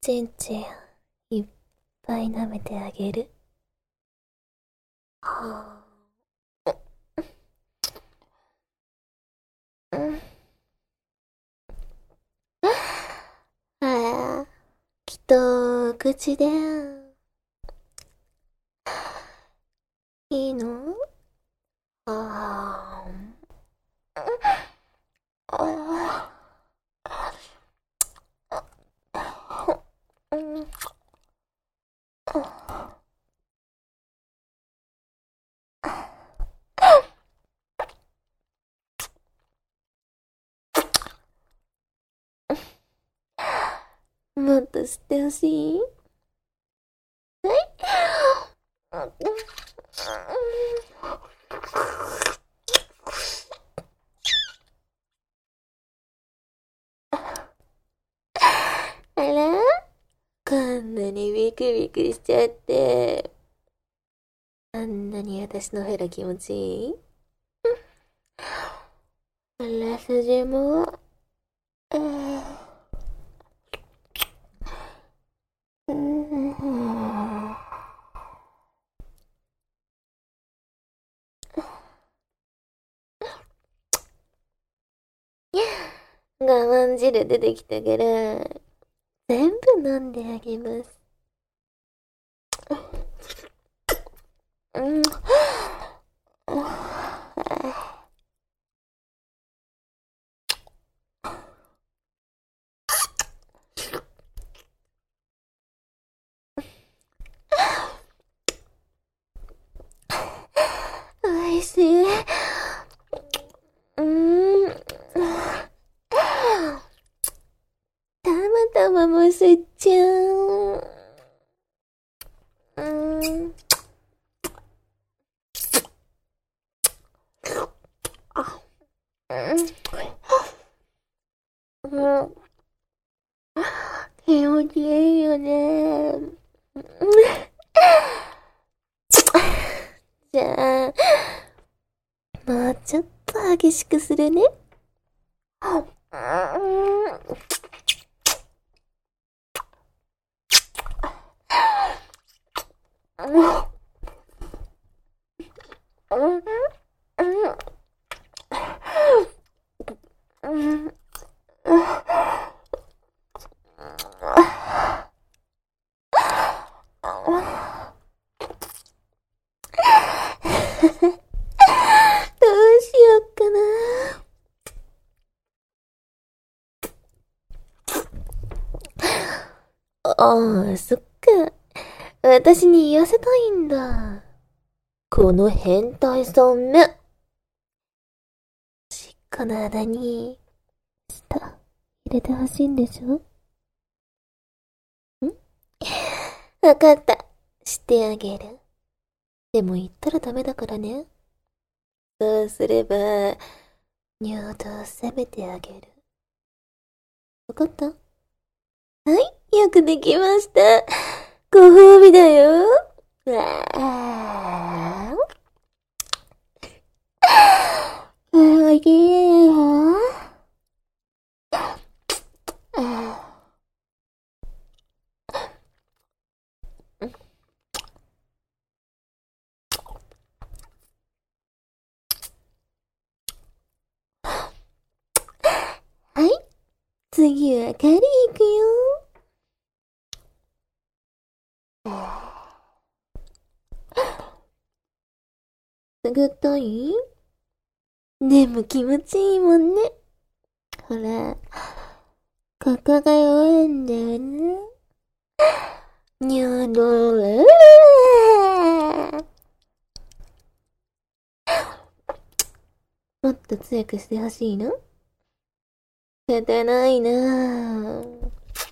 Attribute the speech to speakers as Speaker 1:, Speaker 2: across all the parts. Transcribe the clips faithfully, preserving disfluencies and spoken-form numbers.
Speaker 1: ちんちんいっぱい舐めてあげる。はあ。うん。ああ、きっと口でいいの？ああ。うん。もっと吸ってほしい？はい。あら？こんなにビクビクしちゃって。あんなに私のフェラ気持ちいい？背筋も、うん、うん、我慢汁出てきたから、全部飲んであげます。うん。おいしい。うん。たまたまも吸っちゃう。うん。あ、うん。うん。気持ちいいよね。じゃあ、もうちょっと激しくするね。どうしよっかな。ああ、そっか。私に言わせたいんだ。この変態さんめ。この間に、舌、入れてほしいんでしょ？ん？わかった。してあげる。でも言ったらダメだからね。そうすれば、尿道を攻めてあげる。わかった？はい、よくできました。ご褒美だよ。わあ。おいしいよ。はい、次はカリー行くよ。すぐったい？でも気持ちいいもんね。ほら、ここが弱いんだよね。尿道は、もっと強くしてほしいの？仕方ないなぁ。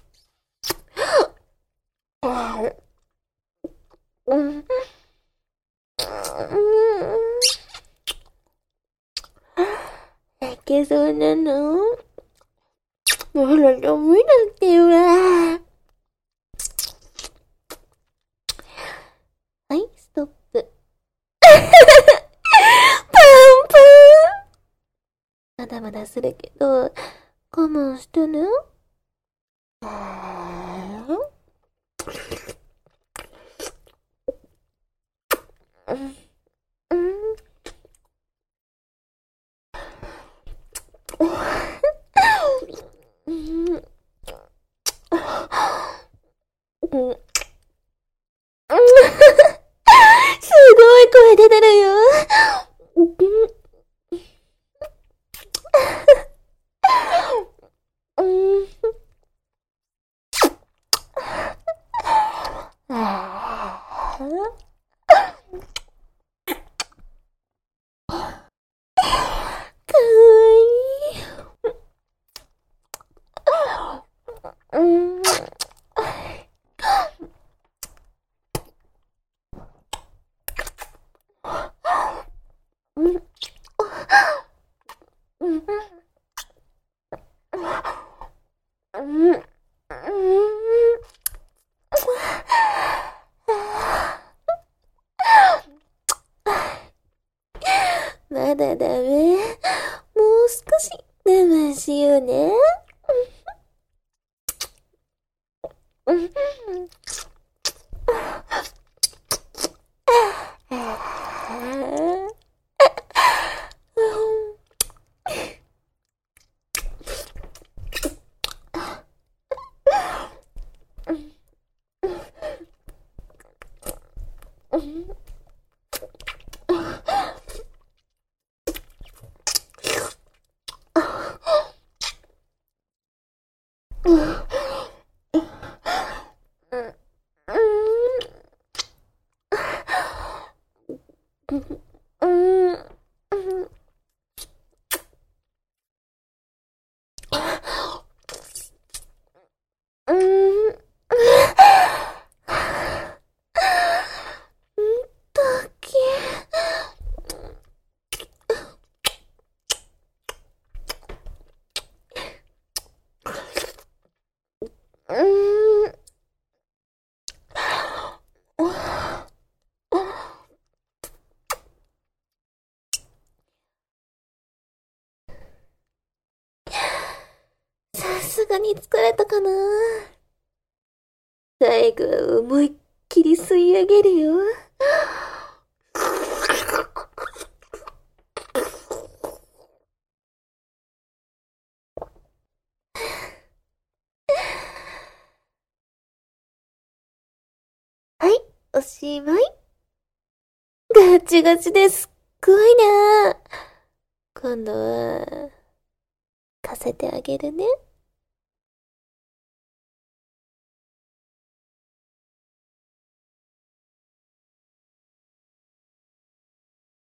Speaker 1: うん。いけそうなの？ほら、ダメだってば。はい、ストップ。パンパン。まだまだするけど、我慢してね。 うん。すごい声出てるよ。うん。ああ。かわいい。うん。うん。うん。うん。うん。まだダメ。もう少し我慢しようね。うん。さすがに疲れたかな。最後は思いっきり吸い上げるよ。はい、おしまい。ガチガチですっごいな。今度は、貸せてあげるね。